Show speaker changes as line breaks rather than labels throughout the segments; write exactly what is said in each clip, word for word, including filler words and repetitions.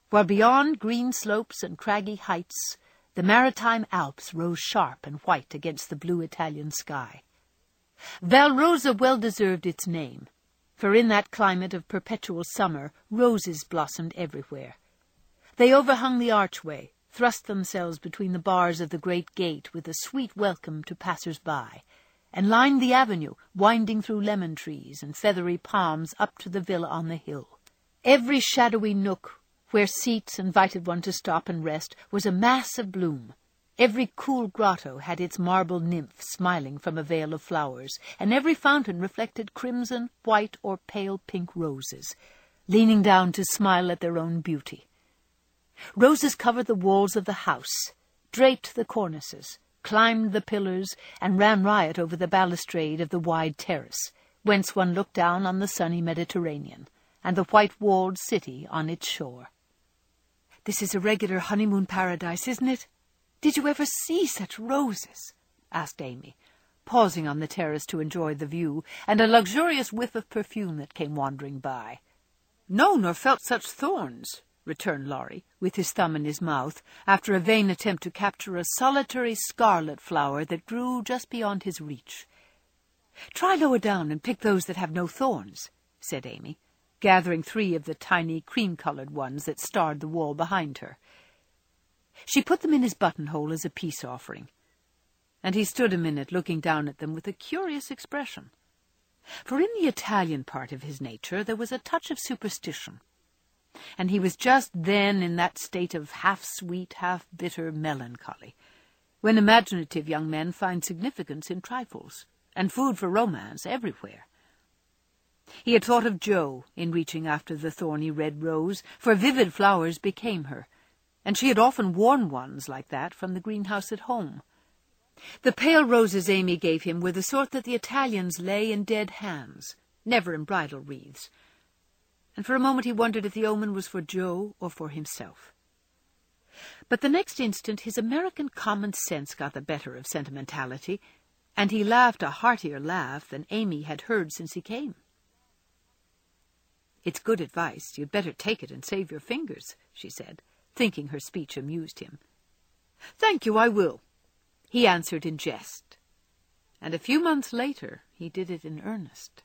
while beyond green slopes and craggy heights, the maritime Alps rose sharp and white against the blue Italian sky. Valrosa well deserved its name, for in that climate of perpetual summer roses blossomed everywhere. They overhung the archway, thrust themselves between the bars of the great gate with a sweet welcome to passers-by, and lined the avenue, winding through lemon trees and feathery palms up to the villa on the hill. Every shadowy nook, where seats invited one to stop and rest, was a mass of bloom. Every cool grotto had its marble nymph smiling from a veil of flowers, and every fountain reflected crimson, white, or pale pink roses, leaning down to smile at their own beauty. Roses covered the walls of the house, draped the cornices, climbed the pillars, and ran riot over the balustrade of the wide terrace, whence one looked down on the sunny Mediterranean, and the white-walled city on its shore. "This is a regular honeymoon paradise, isn't it? Did you ever see such roses?" asked Amy, pausing on the terrace to enjoy the view, and a luxurious whiff of perfume that came wandering by. "No, nor felt such thorns," returned Laurie, with his thumb in his mouth, after a vain attempt to capture a solitary scarlet flower that grew just beyond his reach. "Try lower down and pick those that have no thorns," said Amy, gathering three of the tiny cream-coloured ones that starred the wall behind her. She put them in his buttonhole as a peace offering, and he stood a minute looking down at them with a curious expression. For in the Italian part of his nature there was a touch of superstition, and he was just then in that state of half-sweet, half-bitter melancholy, when imaginative young men find significance in trifles, and food for romance everywhere. He had thought of Jo in reaching after the thorny red rose, for vivid flowers became her, and she had often worn ones like that from the greenhouse at home. The pale roses Amy gave him were the sort that the Italians lay in dead hands, never in bridal wreaths, and for a moment he wondered if the omen was for Jo or for himself. But the next instant his American common sense got the better of sentimentality, and he laughed a heartier laugh than Amy had heard since he came. "It's good advice. You'd better take it and save your fingers," she said, thinking her speech amused him. "Thank you, I will," he answered in jest, and a few months later he did it in earnest.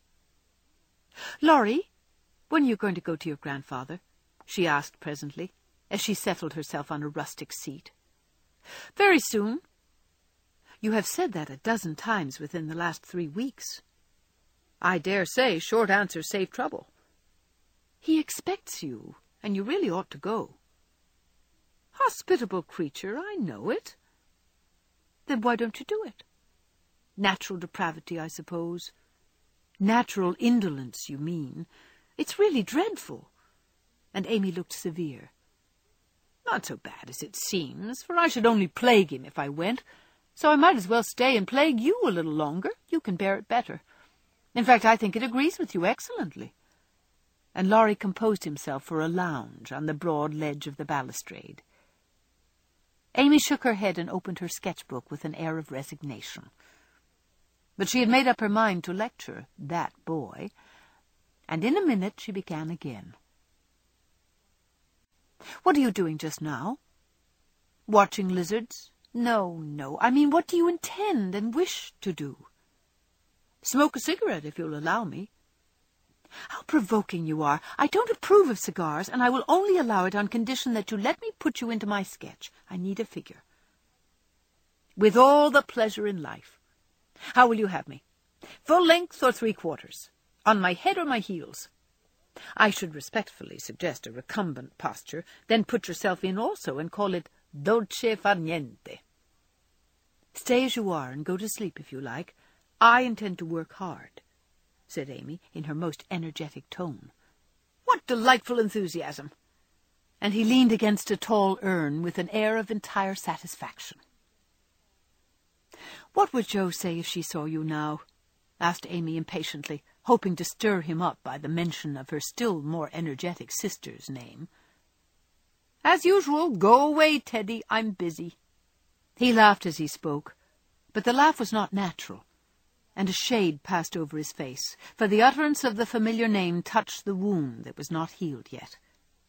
"Laurie, when are you going to go to your grandfather?" she asked presently, as she settled herself on a rustic seat. "Very soon." "You have said that a dozen times within the last three weeks." "I dare say short answers save trouble." "He expects you, and you really ought to go." "Hospitable creature, I know it." "Then why don't you do it?" "Natural depravity, I suppose." "Natural indolence, you mean. It's really dreadful." And Amy looked severe. "Not so bad as it seems, for I should only plague him if I went, so I might as well stay and plague you a little longer. You can bear it better. In fact, I think it agrees with you excellently." And Laurie composed himself for a lounge on the broad ledge of the balustrade. Amy shook her head and opened her sketchbook with an air of resignation. But she had made up her mind to lecture that boy, and in a minute she began again. "What are you doing just now?" "Watching lizards?" "No, no. I mean, what do you intend and wish to do?" "Smoke a cigarette, if you'll allow me." "How provoking you are! I don't approve of cigars, and I will only allow it on condition that you let me put you into my sketch. I need a figure." "With all the pleasure in life. How will you have me? Full length or three quarters? On my head or my heels? I should respectfully suggest a recumbent posture, then put yourself in also and call it dolce far niente." "Stay as you are and go to sleep if you like. I intend to work hard," said Amy in her most energetic tone. "What delightful enthusiasm!" And he leaned against a tall urn with an air of entire satisfaction. "What would Jo say if she saw you now?" asked Amy impatiently, hoping to stir him up by the mention of her still more energetic sister's name. "As usual, go away, Teddy, I'm busy." He laughed as he spoke, but the laugh was not natural, and a shade passed over his face, for the utterance of the familiar name touched the wound that was not healed yet.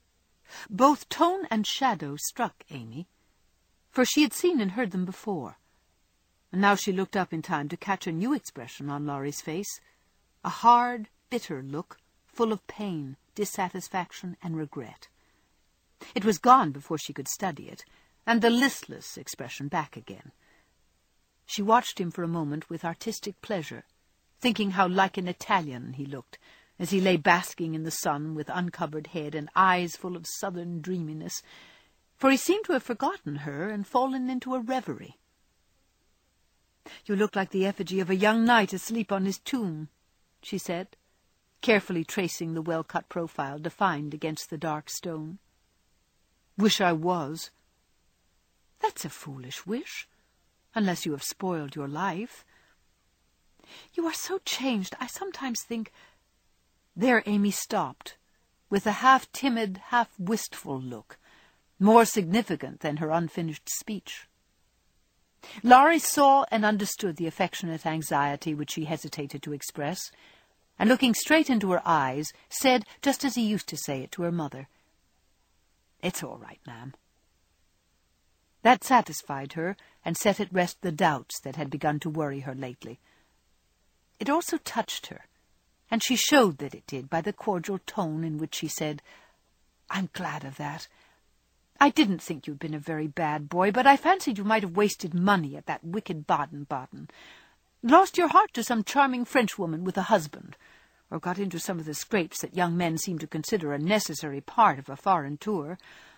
Both tone and shadow struck Amy, for she had seen and heard them before. And now she looked up in time to catch a new expression on Laurie's face, a hard, bitter look, full of pain, dissatisfaction, and regret. It was gone before she could study it, and the listless expression back again. She watched him for a moment with artistic pleasure, thinking how like an Italian he looked, as he lay basking in the sun with uncovered head and eyes full of southern dreaminess, for he seemed to have forgotten her and fallen into a reverie. "You look like the effigy of a young knight asleep on his tomb," she said, carefully tracing the well-cut profile defined against the dark stone. "Wish I was." "That's a foolish wish, unless you have spoiled your life. You are so changed, I sometimes think—" There Amy stopped, with a half-timid, half-wistful look, more significant than her unfinished speech. Laurie saw and understood the affectionate anxiety which she hesitated to express, and looking straight into her eyes, said, just as he used to say it to her mother, "It's all right, ma'am." That satisfied her, and set at rest the doubts that had begun to worry her lately. It also touched her, and she showed that it did by the cordial tone in which she said, "I'm glad of that. I didn't think you'd been a very bad boy, but I fancied you might have wasted money at that wicked Baden-Baden, lost your heart to some charming Frenchwoman with a husband, or got into some of the scrapes that young men seem to consider a necessary part of a foreign tour.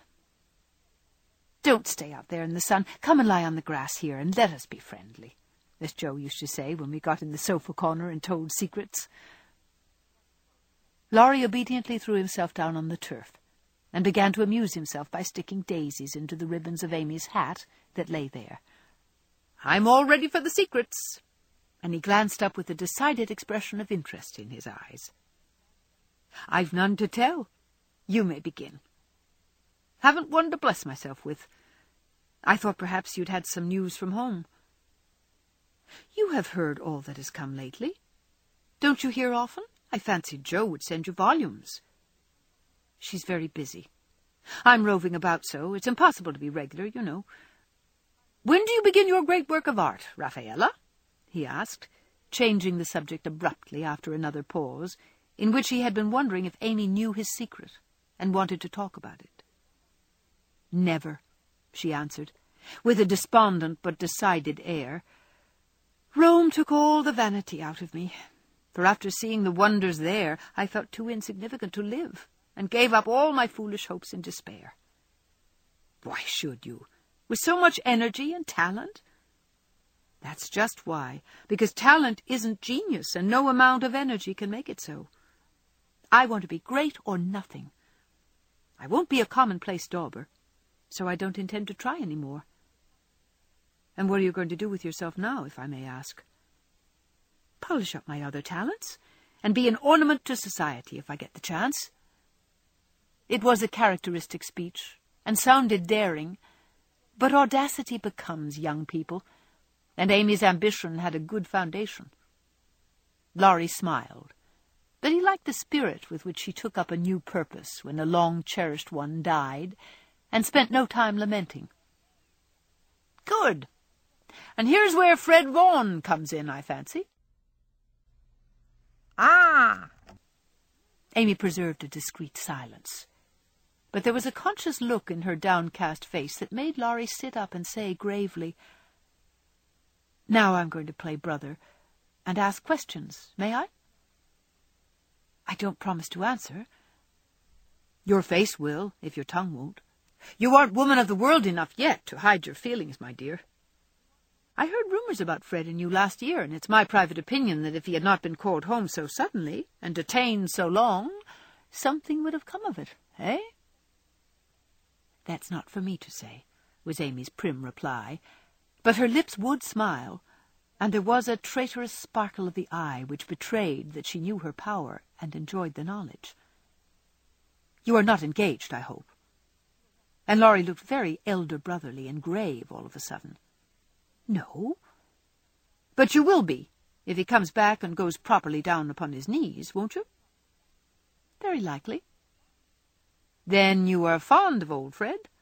Don't stay out there in the sun. Come and lie on the grass here, and let us be friendly," as Joe used to say when we got in the sofa corner and told secrets. Laurie obediently threw himself down on the turf, and began to amuse himself by sticking daisies into the ribbons of Amy's hat that lay there. "I'm all ready for the secrets," and he glanced up with a decided expression of interest in his eyes. "I've none to tell. You may begin. Haven't one to bless myself with. I thought perhaps you'd had some news from home." "You have heard all that has come lately. Don't you hear often? I fancied Joe would send you volumes." "She's very busy. I'm roving about so. It's impossible to be regular, you know." "When do you begin your great work of art, Raffaella?" he asked, changing the subject abruptly after another pause, in which he had been wondering if Amy knew his secret, and wanted to talk about it. "Never," she answered, with a despondent but decided air. "Rome took all the vanity out of me, for after seeing the wonders there, I felt too insignificant to live, and gave up all my foolish hopes in despair." "Why should you? With so much energy and talent?" "That's just why, because talent isn't genius, and no amount of energy can make it so. I want to be great or nothing. I won't be a commonplace dauber, so I don't intend to try any more." "And what are you going to do with yourself now, if I may ask?" "Polish up my other talents, and be an ornament to society if I get the chance." It was a characteristic speech, and sounded daring, but audacity becomes young people, and Amy's ambition had a good foundation. Laurie smiled, but he liked the spirit with which she took up a new purpose when a long-cherished one died, and spent no time lamenting. "Good. And here's where Fred Vaughan comes in, I fancy." "Ah!" Amy preserved a discreet silence, but there was a conscious look in her downcast face that made Laurie sit up and say gravely, "Now I'm going to play brother, and ask questions, may I?" "I don't promise to answer." "Your face will, if your tongue won't. You aren't woman of the world enough yet to hide your feelings, my dear. I heard rumours about Fred and you last year, and it's my private opinion that if he had not been called home so suddenly, and detained so long, something would have come of it, eh?" "That's not for me to say," was Amy's prim reply, but her lips would smile, and there was a traitorous sparkle of the eye which betrayed that she knew her power and enjoyed the knowledge. "You are not engaged, I hope?" And Laurie looked very elder-brotherly and grave all of a sudden. "No." "But you will be, if he comes back and goes properly down upon his knees, won't you?" "Very likely." Then you are fond of old Fred?